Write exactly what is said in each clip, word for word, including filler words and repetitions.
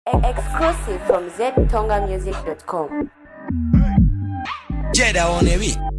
Exclusive from z tonga music dot com. Jeda on the beat.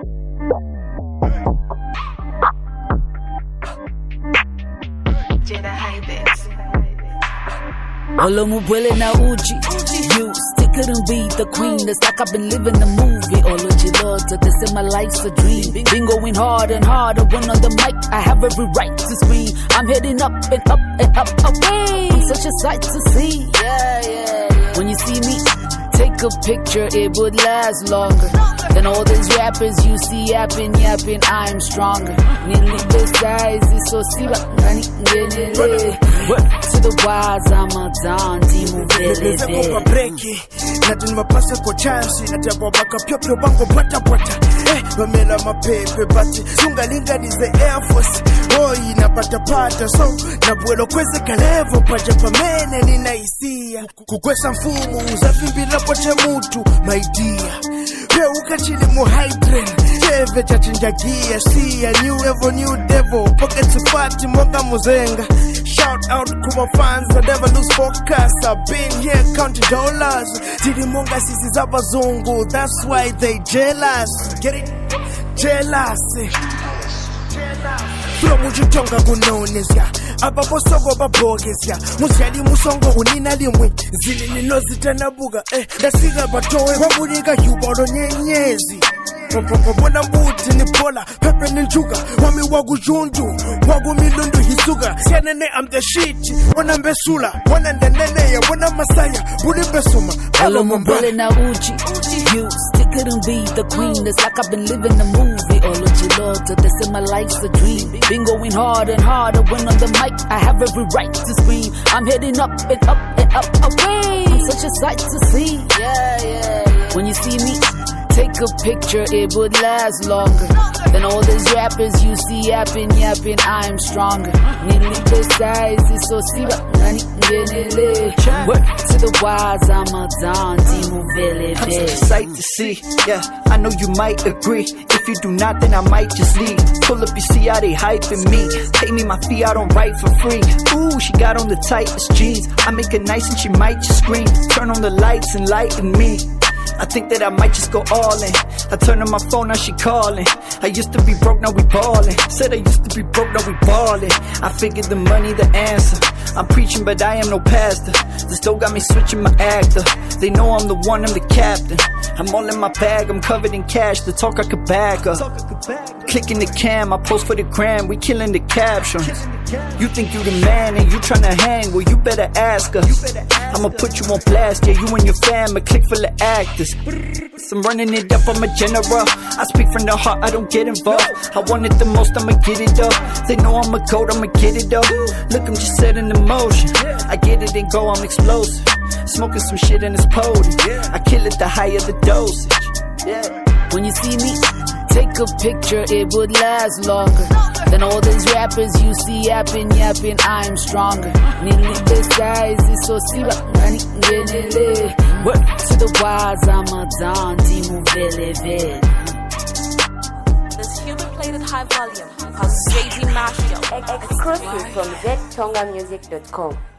Jeda Hypex. Olo mubwele na uji. You still couldn't be the queen. It's like I've been living the movie. Olo Gilota, they say my life's a dream. Been going hard and harder. When on the mic, I have every right to scream. I'm heading up and up and up away. I'm such a sight to see. Yeah, yeah, yeah. When you see me, take a picture, it would last longer than all these rappers you see yapping, yapping. I'm stronger. Nearly the size is so see what money get to the wise, I'm a Dante movie. Kwa breki Nati mapasa kwa chansi Nati ya babaka pyo pyo bango bwata bwata Eh, wamela mapepe bati Sunga linga ni the Air Force Hoi na pata pata So, na buwelo kweze kalevo Paja pamene ni naisia Kukwesa mfumu Uzafimbi na poche mutu My dear Pe uka chili mu hydren Cheve chachinja gia See a new evo new devil Pockets fati mwanga muzenga Shout out kuma fans I never lose focus I've been here counting dollars Tili monga sisi za bazungu That's why they jealous Get it? Jealous Flow mujitonga kunonesya Abapo sogo babogesya Musyali musongo unina limwe Zili ninozi tenabuga Eh, dasiga batowe Wabulika yubalo nyenyezi Wabona mbuti ni bola Pepe ni njuga Wami wagu junju Wagu milundu hisuga Sianene I'm the shit Wana mbesula Wana ndenene ya wana masaya Buli besuma Olo mbele na uji. You still couldn't be the queen. It's like I've been living the movie. Olo Gilota, they say my life's a dream. Been going hard and harder. When on the mic, I have every right to scream. I'm heading up and up and up away. I'm such a sight to see. Yeah, yeah, yeah. When you see me, take a picture, it would last longer than all these rappers you see yapping, yapping. I'm stronger. Nearly the size is so see what money get Work to the wise, I'm a Dante movie. I'm such a sight to see. Yeah, I know you might agree. If you do not, then I might just leave. Pull up, you see how they hyping me. Pay me my fee, I don't write for free. Ooh, she got on the tightest jeans. I make it nice and she might just scream. Turn on the lights and lighten me. I think that I might just go all in. I turn on my phone, now she calling. I used to be broke, now we ballin'. Said I used to be broke, now we ballin'. I figured the money the answer. I'm preaching, but I am no pastor. This dough got me switching my actor. They know I'm the one, I'm the captain. I'm all in my bag, I'm covered in cash. The talk I could back up. Clicking the cam, I post for the gram. We killing the captions. You think you the man and you tryna hang? Well, you better ask her. I'ma put you on blast, yeah, you and your fam, a clique full of actors. I'm running it up, I'm a general. I speak from the heart, I don't get involved. I want it the most, I'ma get it up. They know I'm a goat, I'ma get it up. Look, I'm just setting the motion. I get it and go, I'm explosive. Smoking some shit and it's potent. I kill it the higher the dosage. Yeah. When you see me, take a picture, it would last longer than all these rappers you see yapping, yapping. I'm stronger. Nearly the size is so see what money get Work to the wise, I'm a Dante movie. This human played at high volume. Cause J D Marshall. Exclusive from z tonga music dot com.